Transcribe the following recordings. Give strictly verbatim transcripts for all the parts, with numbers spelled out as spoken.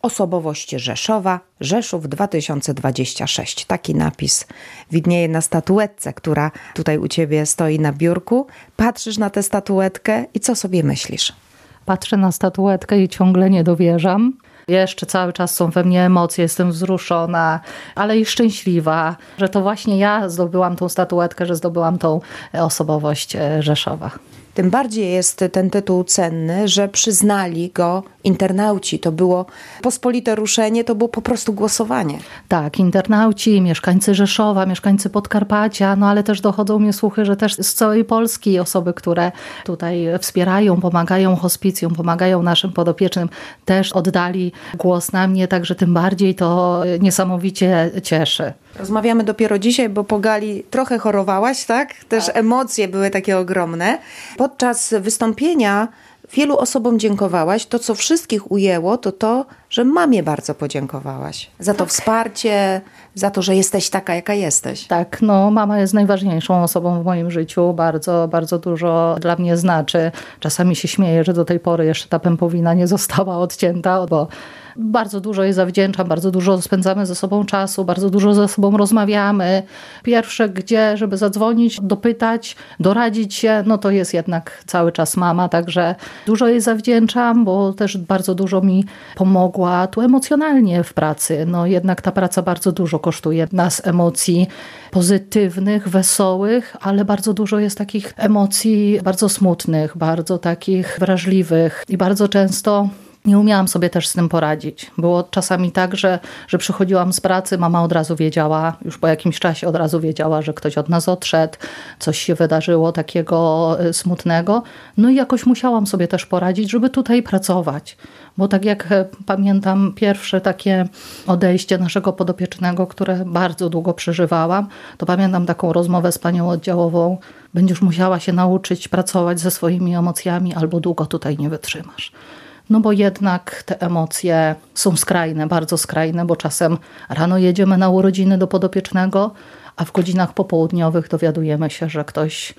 Osobowość Rzeszowa, Rzeszów dwa tysiące dwudziesty szósty. Taki napis widnieje na statuetce, która tutaj u ciebie stoi na biurku. Patrzysz na tę statuetkę i co sobie myślisz? Patrzę na statuetkę i ciągle nie dowierzam. Jeszcze cały czas są we mnie emocje, jestem wzruszona, ale i szczęśliwa, że to właśnie ja zdobyłam tą statuetkę, że zdobyłam tą osobowość Rzeszowa. Tym bardziej jest ten tytuł cenny, że przyznali go internauci. To było pospolite ruszenie, to było po prostu głosowanie. Tak, internauci, mieszkańcy Rzeszowa, mieszkańcy Podkarpacia, no ale też dochodzą mnie słuchy, że też z całej Polski osoby, które tutaj wspierają, pomagają hospicjum, pomagają naszym podopiecznym, też oddali głos na mnie, także tym bardziej to niesamowicie cieszy. Rozmawiamy dopiero dzisiaj, bo po gali trochę chorowałaś, tak? Też tak. Emocje były takie ogromne. Podczas wystąpienia wielu osobom dziękowałaś. To, co wszystkich ujęło, to to, że mamie bardzo podziękowałaś. Za to tak. Wsparcie, za to, że jesteś taka, jaka jesteś. Tak, no mama jest najważniejszą osobą w moim życiu. Bardzo, bardzo dużo dla mnie znaczy. Czasami się śmieję, że do tej pory jeszcze ta pępowina nie została odcięta, bo bardzo dużo jej zawdzięczam, bardzo dużo spędzamy ze sobą czasu, bardzo dużo ze sobą rozmawiamy. Pierwsze, gdzie, żeby zadzwonić, dopytać, doradzić się, no to jest jednak cały czas mama, także dużo jej zawdzięczam, bo też bardzo dużo mi pomogła tu emocjonalnie w pracy. No jednak ta praca bardzo dużo kosztuje nas emocji pozytywnych, wesołych, ale bardzo dużo jest takich emocji bardzo smutnych, bardzo takich wrażliwych i bardzo często nie umiałam sobie też z tym poradzić. Było czasami tak, że, że przychodziłam z pracy, mama od razu wiedziała, już po jakimś czasie od razu wiedziała, że ktoś od nas odszedł, coś się wydarzyło takiego smutnego. No i jakoś musiałam sobie też poradzić, żeby tutaj pracować. Bo tak jak pamiętam pierwsze takie odejście naszego podopiecznego, które bardzo długo przeżywałam, to pamiętam taką rozmowę z panią oddziałową. Będziesz musiała się nauczyć pracować ze swoimi emocjami, albo długo tutaj nie wytrzymasz. No bo jednak te emocje są skrajne, bardzo skrajne, bo czasem rano jedziemy na urodziny do podopiecznego, a w godzinach popołudniowych dowiadujemy się, że ktoś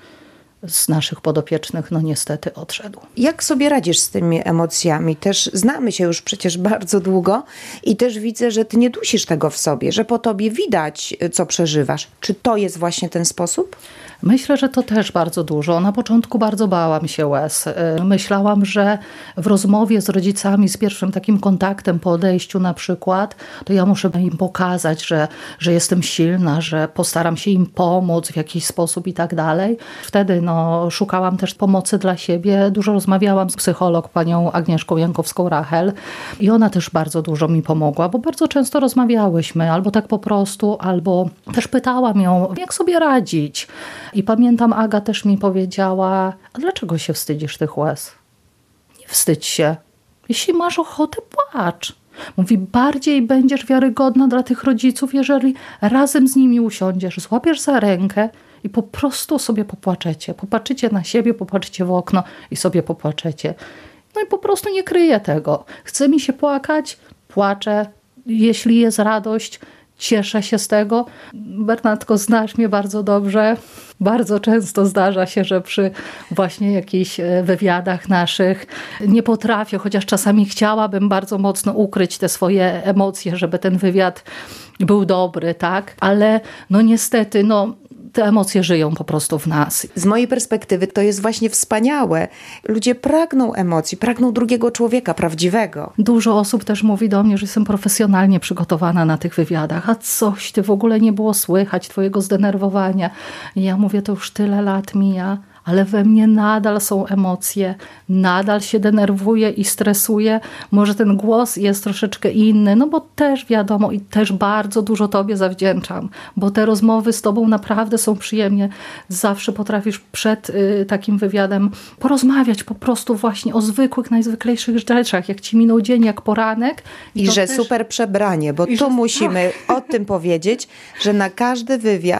z naszych podopiecznych no niestety odszedł. Jak sobie radzisz z tymi emocjami? Też znamy się już przecież bardzo długo i też widzę, że ty nie dusisz tego w sobie, że po tobie widać, co przeżywasz. Czy to jest właśnie ten sposób? Myślę, że to też bardzo dużo. Na początku bardzo bałam się łez. Myślałam, że w rozmowie z rodzicami, z pierwszym takim kontaktem po odejściu na przykład, to ja muszę im pokazać, że, że jestem silna, że postaram się im pomóc w jakiś sposób i tak dalej. Wtedy no, szukałam też pomocy dla siebie. Dużo rozmawiałam z psycholog, panią Agnieszką Jankowską-Rachel i ona też bardzo dużo mi pomogła, bo bardzo często rozmawiałyśmy, albo tak po prostu, albo też pytałam ją, jak sobie radzić. I pamiętam, Aga też mi powiedziała, a dlaczego się wstydzisz tych łez? Nie wstydź się. Jeśli masz ochotę, płacz. Mówi, bardziej będziesz wiarygodna dla tych rodziców, jeżeli razem z nimi usiądziesz, złapiesz za rękę i po prostu sobie popłaczecie. Popatrzycie na siebie, popatrzycie w okno i sobie popłaczecie. No i po prostu nie kryję tego. Chce mi się płakać, płaczę. Jeśli jest radość, cieszę się z tego. Bernatko, znasz mnie bardzo dobrze. Bardzo często zdarza się, że przy właśnie jakichś wywiadach naszych nie potrafię, chociaż czasami chciałabym bardzo mocno ukryć te swoje emocje, żeby ten wywiad był dobry, tak? Ale no niestety, no te emocje żyją po prostu w nas. Z mojej perspektywy to jest właśnie wspaniałe. Ludzie pragną emocji, pragną drugiego człowieka, prawdziwego. Dużo osób też mówi do mnie, że jestem profesjonalnie przygotowana na tych wywiadach. A coś, ty w ogóle nie było słychać twojego zdenerwowania. I ja mówię, to już tyle lat mija, ale we mnie nadal są emocje, nadal się denerwuję i stresuję. Może ten głos jest troszeczkę inny, no bo też wiadomo i też bardzo dużo tobie zawdzięczam, bo te rozmowy z tobą naprawdę są przyjemnie. Zawsze potrafisz przed y, takim wywiadem porozmawiać po prostu właśnie o zwykłych, najzwyklejszych rzeczach, jak ci minął dzień, jak poranek. I, I że też super przebranie, bo tu że... musimy o tym powiedzieć, że na każdy wywiad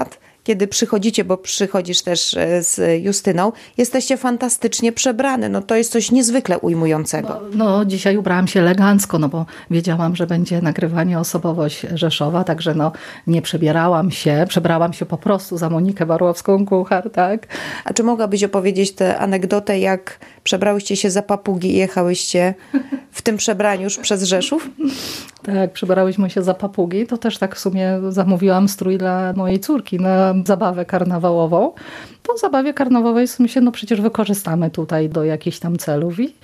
kiedy przychodzicie, bo przychodzisz też z Justyną, jesteście fantastycznie przebrane. No to jest coś niezwykle ujmującego. No, no dzisiaj ubrałam się elegancko, no bo wiedziałam, że będzie nagrywanie Osobowość Rzeszowa, także no nie przebierałam się, przebrałam się po prostu za Monikę Barłowską-Kuchar, tak? A czy mogłabyś opowiedzieć tę anegdotę, jak przebrałyście się za papugi i jechałyście w tym przebraniu już przez Rzeszów? Tak, przebrałyśmy się za papugi. To też tak w sumie zamówiłam strój dla mojej córki na zabawę karnawałową. Po zabawie karnawałowej w sumie się, no przecież wykorzystamy tutaj do jakichś tam celów. I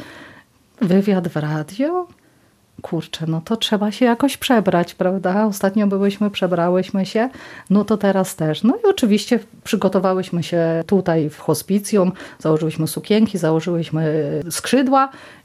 wywiad w radio? Kurczę, no to trzeba się jakoś przebrać, prawda? Ostatnio byłyśmy, przebrałyśmy się, no to teraz też. No i oczywiście przygotowałyśmy się tutaj w hospicjum, założyłyśmy sukienki, założyłyśmy skrzydła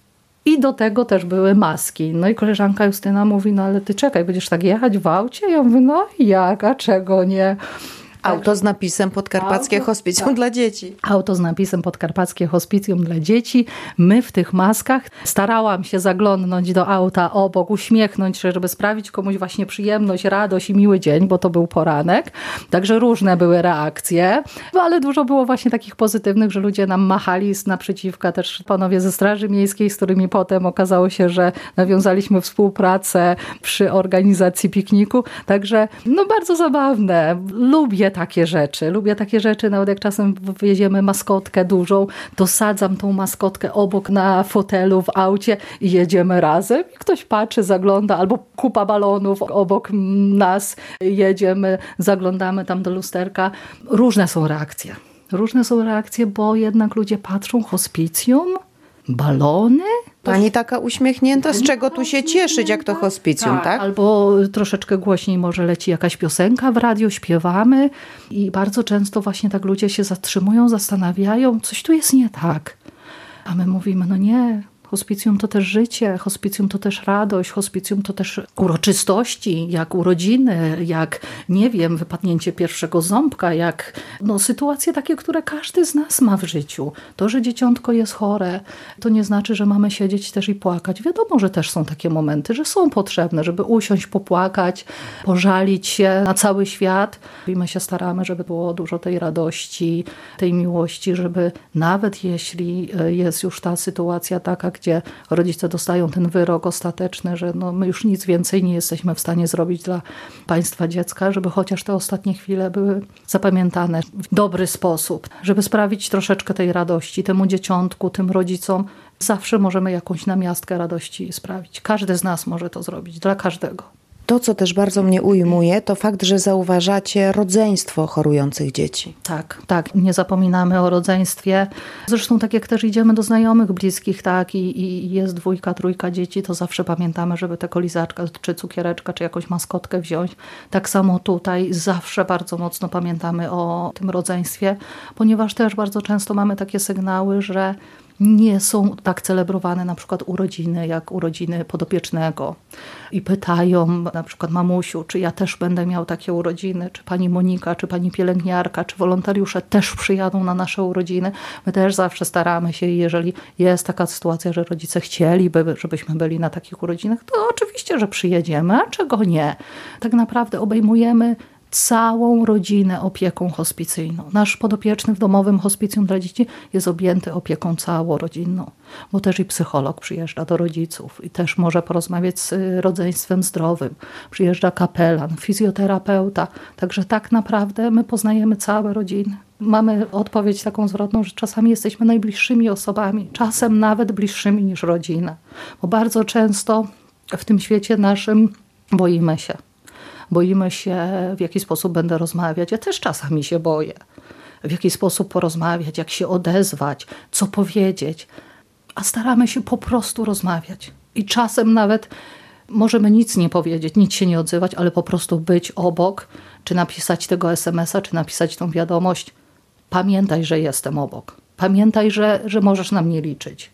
i do tego też były maski. No i koleżanka Justyna mówi, no ale ty czekaj, będziesz tak jechać w aucie? Ja mówię, no jak, a czego nie? Auto z napisem Podkarpackie Auto, Hospicjum tak. dla dzieci. Auto z napisem Podkarpackie Hospicjum dla dzieci. My w tych maskach starałam się zaglądnąć do auta obok, uśmiechnąć się, żeby sprawić komuś właśnie przyjemność, radość i miły dzień, bo to był poranek. Także różne były reakcje, no, ale dużo było właśnie takich pozytywnych, że ludzie nam machali z naprzeciwka, też panowie ze Straży Miejskiej, z którymi potem okazało się, że nawiązaliśmy współpracę przy organizacji pikniku. Także no bardzo zabawne. Lubię takie rzeczy. Lubię takie rzeczy, nawet jak czasem wjedziemy maskotkę dużą, dosadzam tą maskotkę obok na fotelu w aucie i jedziemy razem. I ktoś patrzy, zagląda, albo kupa balonów obok nas, jedziemy, zaglądamy tam do lusterka. Różne są reakcje. Różne są reakcje, bo jednak ludzie patrzą, hospicjum, balony. Pani taka uśmiechnięta, z czego tu się cieszyć, jak to hospicjum, tak? tak? Albo troszeczkę głośniej może leci jakaś piosenka w radiu, śpiewamy i bardzo często właśnie tak ludzie się zatrzymują, zastanawiają, coś tu jest nie tak. A my mówimy, no nie, hospicjum to też życie, hospicjum to też radość, hospicjum to też uroczystości, jak urodziny, jak, nie wiem, wypadnięcie pierwszego ząbka, jak no, sytuacje takie, które każdy z nas ma w życiu. To, że dzieciątko jest chore, to nie znaczy, że mamy siedzieć też i płakać. Wiadomo, że też są takie momenty, że są potrzebne, żeby usiąść, popłakać, pożalić się na cały świat. I my się staramy, żeby było dużo tej radości, tej miłości, żeby nawet jeśli jest już ta sytuacja taka, gdzie rodzice dostają ten wyrok ostateczny, że no my już nic więcej nie jesteśmy w stanie zrobić dla państwa dziecka, żeby chociaż te ostatnie chwile były zapamiętane w dobry sposób, żeby sprawić troszeczkę tej radości temu dzieciątku, tym rodzicom. Zawsze możemy jakąś namiastkę radości sprawić. Każdy z nas może to zrobić, dla każdego. To, co też bardzo mnie ujmuje, to fakt, że zauważacie rodzeństwo chorujących dzieci. Tak, tak. Nie zapominamy o rodzeństwie. Zresztą tak jak też idziemy do znajomych, bliskich, tak, i, i jest dwójka, trójka dzieci, to zawsze pamiętamy, żeby tego lizaczka, czy cukiereczka, czy jakąś maskotkę wziąć. Tak samo tutaj zawsze bardzo mocno pamiętamy o tym rodzeństwie, ponieważ też bardzo często mamy takie sygnały, że nie są tak celebrowane na przykład urodziny, jak urodziny podopiecznego. I pytają na przykład mamusiu, czy ja też będę miał takie urodziny, czy pani Monika, czy pani pielęgniarka, czy wolontariusze też przyjadą na nasze urodziny. My też zawsze staramy się, jeżeli jest taka sytuacja, że rodzice chcieliby, żebyśmy byli na takich urodzinach, to oczywiście, że przyjedziemy, a czego nie. Tak naprawdę obejmujemy całą rodzinę opieką hospicyjną. Nasz podopieczny w domowym hospicjum dla dzieci jest objęty opieką całorodzinną, bo też i psycholog przyjeżdża do rodziców i też może porozmawiać z rodzeństwem zdrowym. Przyjeżdża kapelan, fizjoterapeuta. Także tak naprawdę my poznajemy całe rodziny. Mamy odpowiedź taką zwrotną, że czasami jesteśmy najbliższymi osobami, czasem nawet bliższymi niż rodzina. Bo bardzo często w tym świecie naszym boimy się. Boimy się, w jaki sposób będę rozmawiać. Ja też czasami się boję. W jaki sposób porozmawiać, jak się odezwać, co powiedzieć. A staramy się po prostu rozmawiać. I czasem nawet możemy nic nie powiedzieć, nic się nie odzywać, ale po prostu być obok, czy napisać tego es em es a, czy napisać tą wiadomość. Pamiętaj, że jestem obok. Pamiętaj, że, że możesz na mnie liczyć.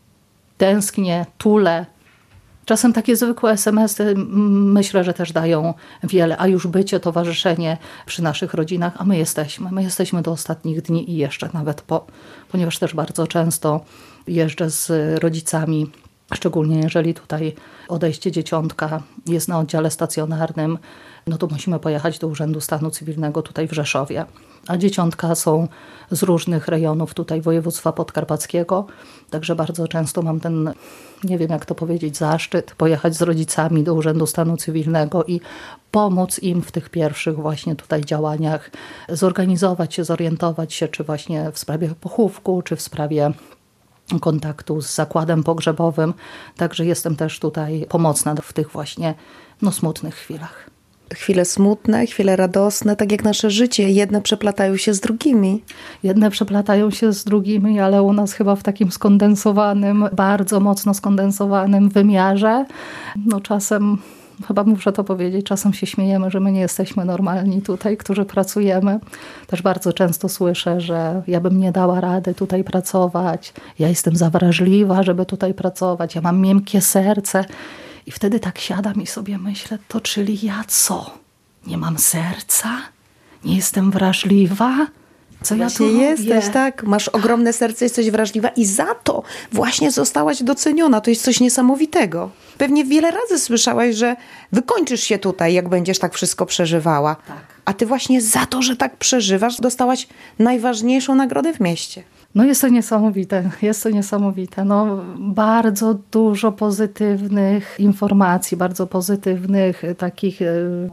Tęsknię, tulę. Czasem takie zwykłe es em esy myślę, że też dają wiele, a już bycie, towarzyszenie przy naszych rodzinach, a my jesteśmy. My jesteśmy do ostatnich dni i jeszcze nawet po, ponieważ też bardzo często jeżdżę z rodzicami Szczególnie jeżeli tutaj odejście dzieciątka jest na oddziale stacjonarnym, no to musimy pojechać do Urzędu Stanu Cywilnego tutaj w Rzeszowie. A dzieciątka są z różnych rejonów tutaj województwa podkarpackiego, także bardzo często mam ten, nie wiem jak to powiedzieć, zaszczyt pojechać z rodzicami do Urzędu Stanu Cywilnego i pomóc im w tych pierwszych właśnie tutaj działaniach, zorganizować się, zorientować się, czy właśnie w sprawie pochówku, czy w sprawie kontaktu z zakładem pogrzebowym. Także jestem też tutaj pomocna w tych właśnie no, smutnych chwilach. Chwile smutne, chwile radosne, tak jak nasze życie. Jedne przeplatają się z drugimi. Jedne przeplatają się z drugimi, ale u nas chyba w takim skondensowanym, bardzo mocno skondensowanym wymiarze. No czasem, chyba muszę to powiedzieć, czasem się śmiejemy, że my nie jesteśmy normalni tutaj, którzy pracujemy. Też bardzo często słyszę, że ja bym nie dała rady tutaj pracować. Ja jestem za wrażliwa, żeby tutaj pracować. Ja mam miękkie serce. I wtedy tak siadam i sobie myślę, to czyli ja co? Nie mam serca? Nie jestem wrażliwa? Co ja tu jesteś, robię? tak? Masz ogromne serce, jesteś wrażliwa i za to właśnie zostałaś doceniona. To jest coś niesamowitego. Pewnie wiele razy słyszałaś, że wykończysz się tutaj, jak będziesz tak wszystko przeżywała. Tak. A ty właśnie za to, że tak przeżywasz, dostałaś najważniejszą nagrodę w mieście. No jest to niesamowite, jest to niesamowite. No, bardzo dużo pozytywnych informacji, bardzo pozytywnych takich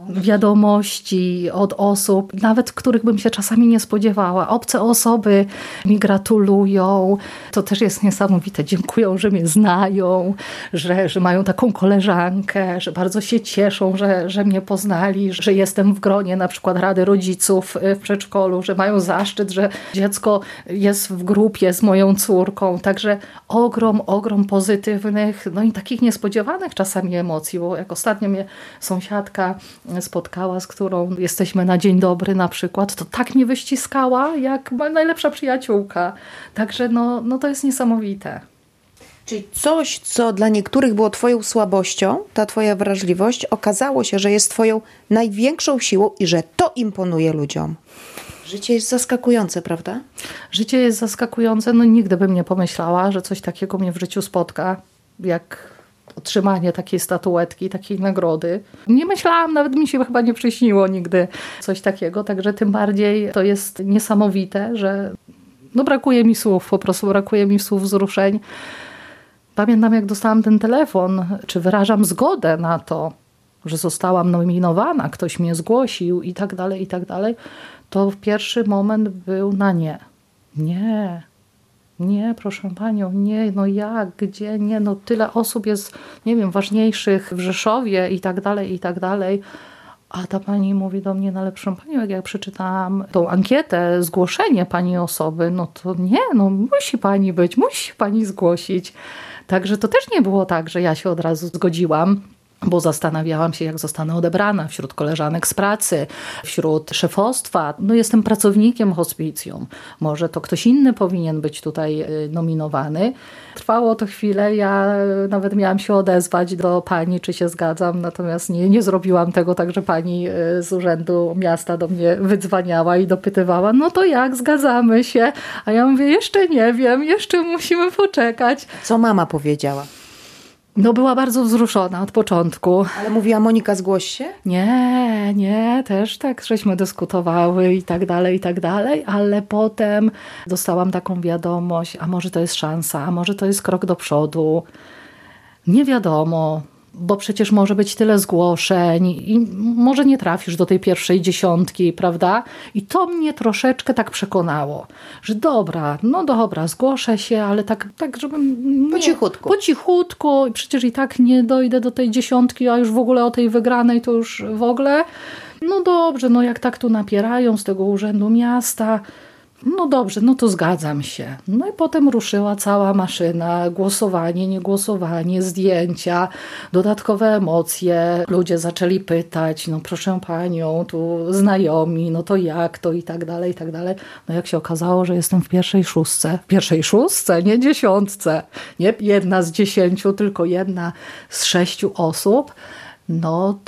wiadomości od osób, nawet których bym się czasami nie spodziewała. Obce osoby mi gratulują. To też jest niesamowite. Dziękują, że mnie znają, że, że mają taką koleżankę, że bardzo się cieszą, że, że mnie poznali, że jestem w gronie na przykład Rady Rodziców w przedszkolu, że mają zaszczyt, że dziecko jest w grupie z moją córką. Także ogrom, ogrom pozytywnych, no i takich niespodziewanych czasami emocji, bo jak ostatnio mnie sąsiadka spotkała, z którą jesteśmy na dzień dobry na przykład, to tak mnie wyściskała, jak najlepsza przyjaciółka. Także no, no to jest niesamowite. Czyli coś, co dla niektórych było twoją słabością, ta twoja wrażliwość, okazało się, że jest twoją największą siłą i że to imponuje ludziom. Życie jest zaskakujące, prawda? Życie jest zaskakujące. No nigdy bym nie pomyślała, że coś takiego mnie w życiu spotka, jak otrzymanie takiej statuetki, takiej nagrody. Nie myślałam, nawet mi się chyba nie przyśniło nigdy coś takiego, także tym bardziej to jest niesamowite, że no brakuje mi słów, po prostu brakuje mi słów wzruszeń. Pamiętam, jak dostałam ten telefon, czy wyrażam zgodę na to, że zostałam nominowana, ktoś mnie zgłosił i tak dalej, i tak dalej, to pierwszy moment był na nie. Nie, nie, proszę panią, nie, no jak, gdzie, nie, no tyle osób jest, nie wiem, ważniejszych w Rzeszowie i tak dalej, i tak dalej. A ta pani mówi do mnie, no ale proszę panią, jak ja przeczytałam tą ankietę, zgłoszenie pani osoby, no to nie, no musi pani być, musi się pani zgłosić. Także to też nie było tak, że ja się od razu zgodziłam, bo zastanawiałam się, jak zostanę odebrana wśród koleżanek z pracy, wśród szefostwa. No jestem pracownikiem hospicjum. Może to ktoś inny powinien być tutaj nominowany. Trwało to chwilę. Ja nawet miałam się odezwać do pani, czy się zgadzam, natomiast nie, nie zrobiłam tego, także pani z Urzędu Miasta do mnie wydzwaniała i dopytywała, no to jak, zgadzamy się? A ja mówię, jeszcze nie wiem, jeszcze musimy poczekać. Co mama powiedziała? No była bardzo wzruszona od początku. Ale mówiła, Monika, zgłoś się? Nie, nie, też tak żeśmy dyskutowały i tak dalej, i tak dalej, ale potem dostałam taką wiadomość, a może to jest szansa, a może to jest krok do przodu. Nie wiadomo, bo przecież może być tyle zgłoszeń i może nie trafisz do tej pierwszej dziesiątki, prawda? I to mnie troszeczkę tak przekonało, że dobra, no dobra, zgłoszę się, ale tak, tak żebym... Nie, po cichutku. Po cichutku, przecież i tak nie dojdę do tej dziesiątki, a już w ogóle o tej wygranej to już w ogóle. No dobrze, no jak tak tu napierają z tego Urzędu Miasta... No dobrze, no to zgadzam się. No i potem ruszyła cała maszyna, głosowanie, niegłosowanie, zdjęcia, dodatkowe emocje. Ludzie zaczęli pytać, no proszę panią, tu znajomi, no to jak to i tak dalej, i tak dalej. No jak się okazało, że jestem w pierwszej szóstce, w pierwszej szóstce, nie dziesiątce, nie jedna z dziesięciu, tylko jedna z sześciu osób, no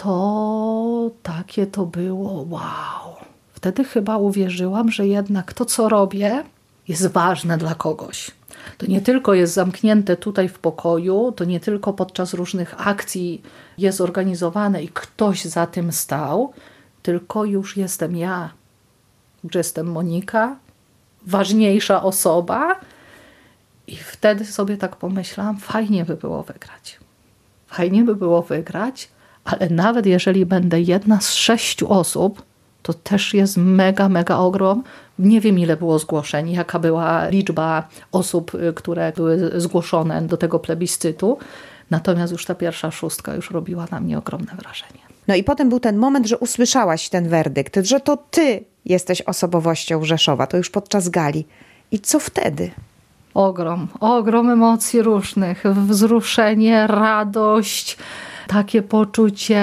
to takie to było wow. Wtedy chyba uwierzyłam, że jednak to, co robię, jest ważne dla kogoś. to nie tylko jest zamknięte tutaj w pokoju, to nie tylko podczas różnych akcji jest organizowane i ktoś za tym stał, tylko już jestem ja, że jestem Monika, ważniejsza osoba. I wtedy sobie tak pomyślałam, fajnie by było wygrać. Fajnie by było wygrać, ale nawet jeżeli będę jedna z sześciu osób, to też jest mega, mega ogrom. Nie wiem, ile było zgłoszeń, jaka była liczba osób, które były zgłoszone do tego plebiscytu. Natomiast już ta pierwsza szóstka już robiła na mnie ogromne wrażenie. No i potem był ten moment, że usłyszałaś ten werdykt, że to ty jesteś osobowością Rzeszowa, to już podczas gali. I co wtedy? Ogrom, ogrom emocji różnych, wzruszenie, radość, takie poczucie,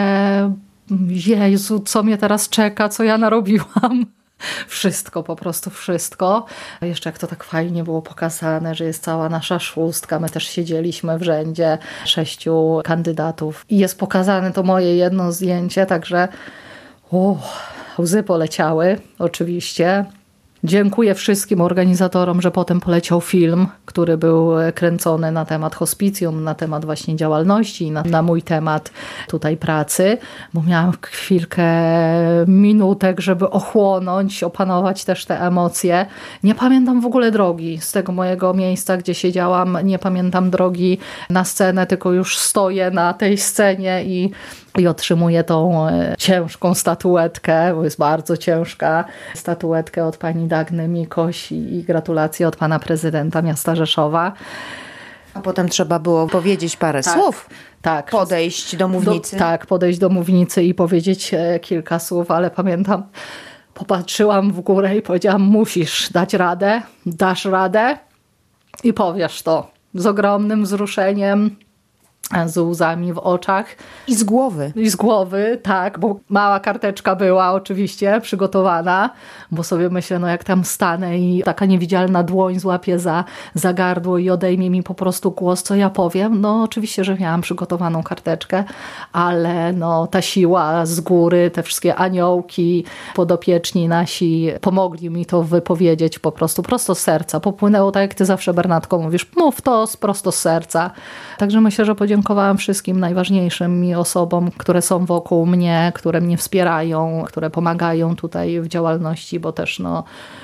Jezu, co mnie teraz czeka, co ja narobiłam. Wszystko, po prostu wszystko. A jeszcze jak to tak fajnie było pokazane, że jest cała nasza szóstka. My też siedzieliśmy w rzędzie sześciu kandydatów. I jest pokazane to moje jedno zdjęcie, także uh, łzy poleciały oczywiście. Dziękuję wszystkim organizatorom, że potem poleciał film, który był kręcony na temat hospicjum, na temat właśnie działalności, na, na mój temat tutaj pracy, bo miałam chwilkę, minutek, żeby ochłonąć, opanować też te emocje. Nie pamiętam w ogóle drogi z tego mojego miejsca, gdzie siedziałam, nie pamiętam drogi na scenę, tylko już stoję na tej scenie i I otrzymuję tą ciężką statuetkę, bo jest bardzo ciężka, statuetkę od pani Dagny Mikoś i, i gratulacje od pana prezydenta miasta Rzeszowa. A potem trzeba było powiedzieć parę tak, słów, tak. podejść do mównicy. Do, tak, podejść do mównicy i powiedzieć kilka słów, ale pamiętam, popatrzyłam w górę i powiedziałam, musisz dać radę, dasz radę i powiesz to z ogromnym wzruszeniem, z łzami w oczach. I z głowy. I z głowy, tak, bo mała karteczka była oczywiście przygotowana, bo sobie myślę, no jak tam stanę i taka niewidzialna dłoń złapie za, za gardło i odejmie mi po prostu głos, co ja powiem. No oczywiście, że miałam przygotowaną karteczkę, ale no ta siła z góry, te wszystkie aniołki, podopieczni nasi pomogli mi to wypowiedzieć po prostu, prosto z serca. Popłynęło tak, jak ty zawsze, Bernatko, mówisz, mów to prosto z serca. Także myślę, że podziękowałam wszystkim najważniejszym mi osobom, które są wokół mnie, które mnie wspierają, które pomagają tutaj w działalności, bo też no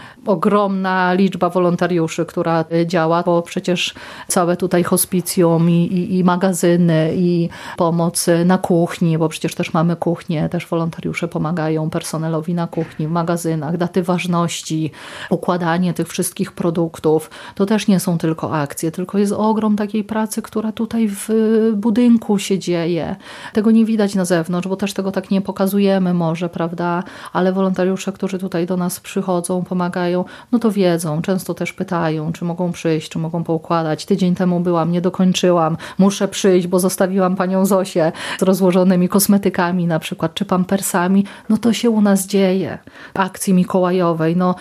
ogromna liczba wolontariuszy, która działa, bo przecież całe tutaj hospicjum i, i, i magazyny i pomoc na kuchni, bo przecież też mamy kuchnię, też wolontariusze pomagają personelowi na kuchni, w magazynach, daty ważności, układanie tych wszystkich produktów. To też nie są tylko akcje, tylko jest ogrom takiej pracy, która tutaj w budynku się dzieje. Tego nie widać na zewnątrz, bo też tego tak nie pokazujemy może, prawda? Ale wolontariusze, którzy tutaj do nas przychodzą, pomagają, no to wiedzą, często też pytają, czy mogą przyjść, czy mogą poukładać. Tydzień temu byłam, nie dokończyłam, muszę przyjść, bo zostawiłam panią Zosię z rozłożonymi kosmetykami na przykład, czy pampersami. No to się u nas dzieje. Akcji mikołajowej, no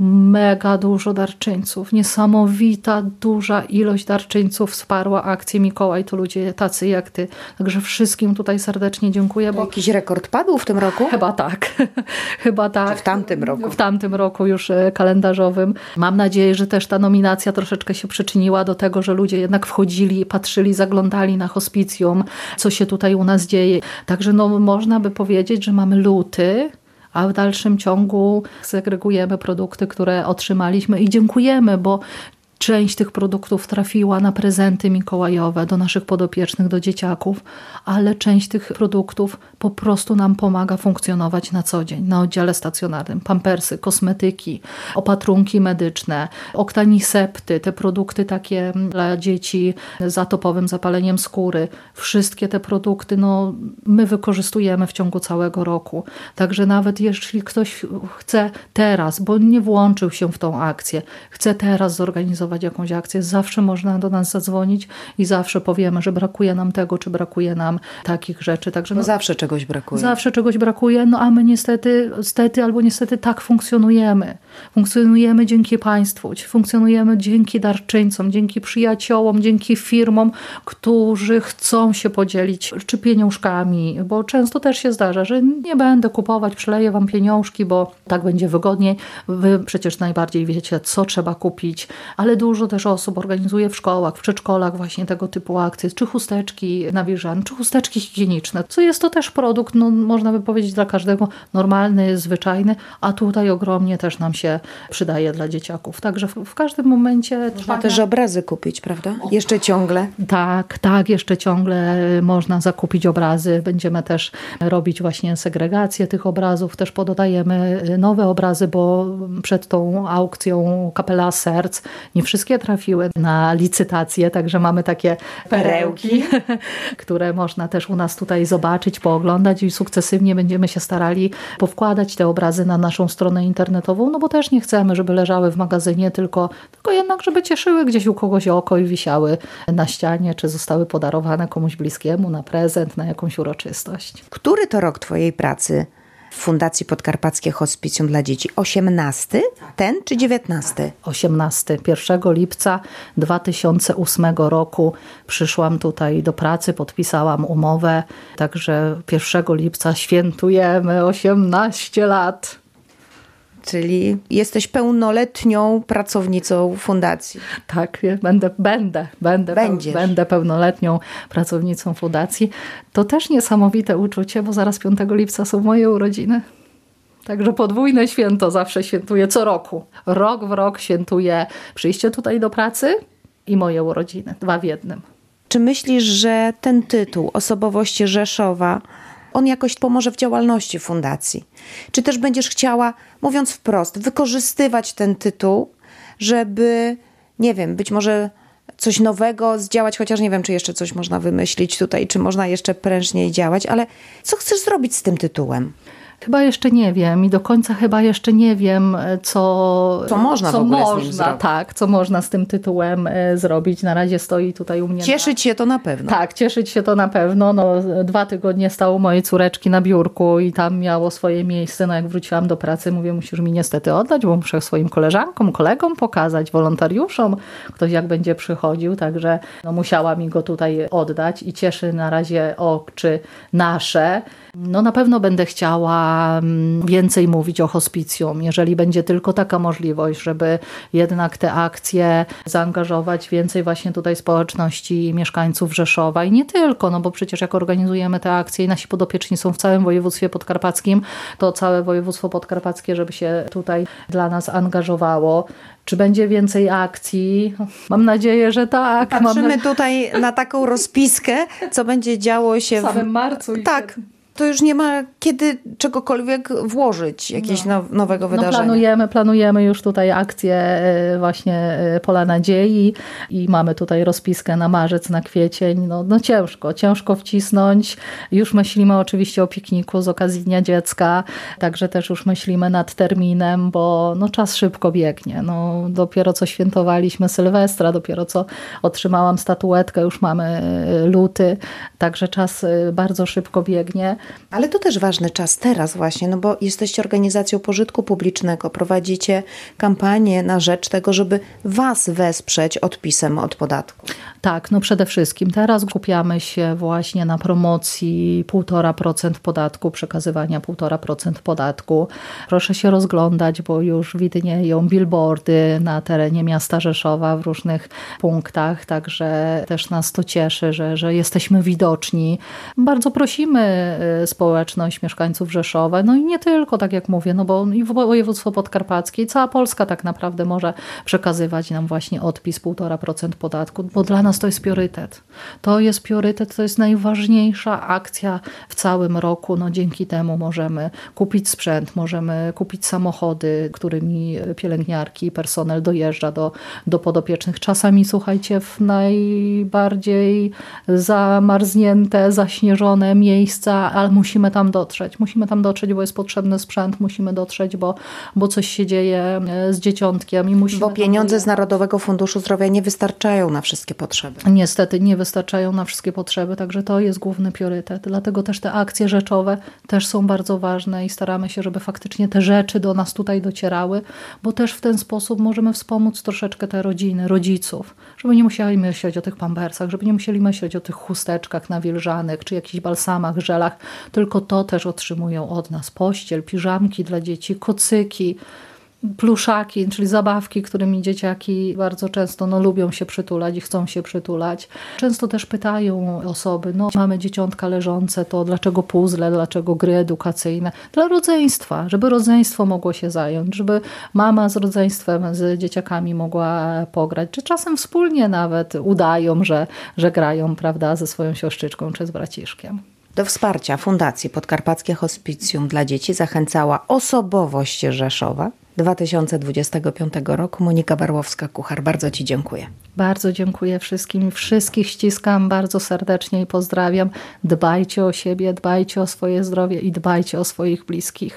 mega dużo darczyńców, niesamowita duża ilość darczyńców wsparła akcję Mikołaj, to ludzie tacy jak ty. Także wszystkim tutaj serdecznie dziękuję. Bo jakiś rekord padł w tym roku? Chyba tak. Chyba tak. Czy w tamtym roku? W tamtym roku już kalendarzowym. Mam nadzieję, że też ta nominacja troszeczkę się przyczyniła do tego, że ludzie jednak wchodzili, patrzyli, zaglądali na hospicjum, co się tutaj u nas dzieje. Także no, można by powiedzieć, że mamy luty, a w dalszym ciągu segregujemy produkty, które otrzymaliśmy i dziękujemy, bo część tych produktów trafiła na prezenty mikołajowe do naszych podopiecznych, do dzieciaków, ale część tych produktów po prostu nam pomaga funkcjonować na co dzień, na oddziale stacjonarnym. Pampersy, kosmetyki, opatrunki medyczne, oktanisepty, te produkty takie dla dzieci z atopowym zapaleniem skóry. Wszystkie te produkty no, my wykorzystujemy w ciągu całego roku. Także nawet jeśli ktoś chce teraz, bo nie włączył się w tą akcję, chce teraz zorganizować jakąś akcję, zawsze można do nas zadzwonić i zawsze powiemy, że brakuje nam tego, czy brakuje nam takich rzeczy. Także no, zawsze czegoś brakuje. Zawsze czegoś brakuje, no a my niestety, niestety albo niestety tak funkcjonujemy. Funkcjonujemy dzięki państwu, funkcjonujemy dzięki darczyńcom, dzięki przyjaciołom, dzięki firmom, którzy chcą się podzielić czy pieniążkami, bo często też się zdarza, że nie będę kupować, przyleję wam pieniążki, bo tak będzie wygodniej. Wy przecież najbardziej wiecie, co trzeba kupić, ale ale dużo też osób organizuje w szkołach, w przedszkolach właśnie tego typu akcje, czy chusteczki nawilżane, czy chusteczki higieniczne, co jest to też produkt, no, można by powiedzieć dla każdego normalny, zwyczajny, a tutaj ogromnie też nam się przydaje dla dzieciaków. Także w, w każdym momencie Można trwania... też obrazy kupić, prawda? Jeszcze ciągle. Tak, tak, jeszcze ciągle można zakupić obrazy. Będziemy też robić właśnie segregację tych obrazów, też pododajemy nowe obrazy, bo przed tą aukcją Kapela Serc nie wszystkie trafiły na licytację, także mamy takie perełki, które można też u nas tutaj zobaczyć, pooglądać i sukcesywnie będziemy się starali powkładać te obrazy na naszą stronę internetową, no bo też nie chcemy, żeby leżały w magazynie, tylko, tylko jednak, żeby cieszyły gdzieś u kogoś oko i wisiały na ścianie, czy zostały podarowane komuś bliskiemu na prezent, na jakąś uroczystość. Który to rok twojej pracy w Fundacji Podkarpackie Hospicjum dla Dzieci? osiemnasty? Ten czy dziewiętnasty? osiemnasty. pierwszego lipca dwa tysiące ósmego roku przyszłam tutaj do pracy, podpisałam umowę, także pierwszego lipca świętujemy osiemnaście lat. Czyli jesteś pełnoletnią pracownicą fundacji. Tak, będę, będę, będę, Będziesz. będę pełnoletnią pracownicą fundacji. To też niesamowite uczucie, bo zaraz piątego lipca są moje urodziny. Także podwójne święto zawsze świętuję co roku. Rok w rok świętuję przyjście tutaj do pracy i moje urodziny. Dwa w jednym. Czy myślisz, że ten tytuł Osobowości Rzeszowa on jakoś pomoże w działalności fundacji? Czy też będziesz chciała, mówiąc wprost, wykorzystywać ten tytuł, żeby, nie wiem, być może coś nowego zdziałać, chociaż nie wiem, czy jeszcze coś można wymyślić tutaj, czy można jeszcze prężniej działać, ale co chcesz zrobić z tym tytułem? Chyba jeszcze nie wiem i do końca chyba jeszcze nie wiem, co, co można co w ogóle można, z nim zrobić. Tak, co można z tym tytułem e, zrobić. Na razie stoi tutaj u mnie. Cieszyć na... się to na pewno. Tak, cieszyć się to na pewno. No, dwa tygodnie stało mojej córeczki na biurku i tam miało swoje miejsce. No jak wróciłam do pracy, mówię, musisz mi niestety oddać, bo muszę swoim koleżankom, kolegom pokazać, wolontariuszom, ktoś jak będzie przychodził, także no, musiała mi go tutaj oddać i cieszy na razie oczy nasze. No na pewno będę chciała więcej mówić o hospicjum, jeżeli będzie tylko taka możliwość, żeby jednak te akcje zaangażować więcej właśnie tutaj społeczności mieszkańców Rzeszowa i nie tylko, no bo przecież jak organizujemy te akcje i nasi podopieczni są w całym województwie podkarpackim, to całe województwo podkarpackie, żeby się tutaj dla nas angażowało. Czy będzie więcej akcji? Mam nadzieję, że tak. Patrzymy Mam... tutaj na taką rozpiskę, co będzie działo się w samym marcu. I tak. Wtedy. To już nie ma kiedy czegokolwiek włożyć, jakiegoś no. now, nowego wydarzenia. No planujemy, planujemy już tutaj akcję właśnie Pola Nadziei i mamy tutaj rozpiskę na marzec, na kwiecień. No, no ciężko, ciężko wcisnąć. Już myślimy oczywiście o pikniku z okazji Dnia Dziecka, także też już myślimy nad terminem, bo no, czas szybko biegnie. No, dopiero co świętowaliśmy Sylwestra, dopiero co otrzymałam statuetkę, już mamy luty, także czas bardzo szybko biegnie. Ale to też ważny czas teraz właśnie, no bo jesteście organizacją pożytku publicznego, prowadzicie kampanię na rzecz tego, żeby was wesprzeć odpisem od podatku. Tak, no przede wszystkim teraz skupiamy się właśnie na promocji półtora procent podatku, przekazywania półtora procent podatku. Proszę się rozglądać, bo już widnieją billboardy na terenie miasta Rzeszowa w różnych punktach, także też nas to cieszy, że, że jesteśmy widoczni. Bardzo prosimy społeczność mieszkańców Rzeszowa, no i nie tylko, tak jak mówię, no bo i województwo podkarpackie i cała Polska tak naprawdę może przekazywać nam właśnie odpis półtora procent podatku, bo dla nas to jest priorytet. To jest priorytet, to jest najważniejsza akcja w całym roku. No dzięki temu możemy kupić sprzęt, możemy kupić samochody, którymi pielęgniarki i personel dojeżdża do, do podopiecznych. Czasami, słuchajcie, w najbardziej zamarznięte, zaśnieżone miejsca, ale musimy tam dotrzeć. Musimy tam dotrzeć, bo jest potrzebny sprzęt, musimy dotrzeć, bo, bo coś się dzieje z dzieciątkiem. I musimy bo pieniądze z Narodowego Funduszu Zdrowia nie wystarczają na wszystkie potrzeby. Niestety nie wystarczają na wszystkie potrzeby, także to jest główny priorytet. Dlatego też te akcje rzeczowe też są bardzo ważne i staramy się, żeby faktycznie te rzeczy do nas tutaj docierały, bo też w ten sposób możemy wspomóc troszeczkę te rodziny, rodziców, żeby nie musieli myśleć o tych pampersach, żeby nie musieli myśleć o tych chusteczkach nawilżanych, czy jakichś balsamach, żelach, tylko to też otrzymują od nas. Pościel, piżamki dla dzieci, kocyki. pluszaki, czyli zabawki, którymi dzieciaki bardzo często no, lubią się przytulać i chcą się przytulać. Często też pytają osoby, no mamy dzieciątka leżące, to dlaczego puzzle, dlaczego gry edukacyjne? Dla rodzeństwa, żeby rodzeństwo mogło się zająć, żeby mama z rodzeństwem, z dzieciakami mogła pograć, czy czasem wspólnie nawet udają, że, że grają, prawda, ze swoją siostryczką czy z braciszkiem. Do wsparcia Fundacji Podkarpackie Hospicjum dla Dzieci zachęcała osobowość Rzeszowa dwa tysiące dwudziestego piątego roku. Monika Barłowska-Kuchar, bardzo Ci dziękuję. Bardzo dziękuję wszystkim. Wszystkich ściskam bardzo serdecznie i pozdrawiam. Dbajcie o siebie, dbajcie o swoje zdrowie i dbajcie o swoich bliskich.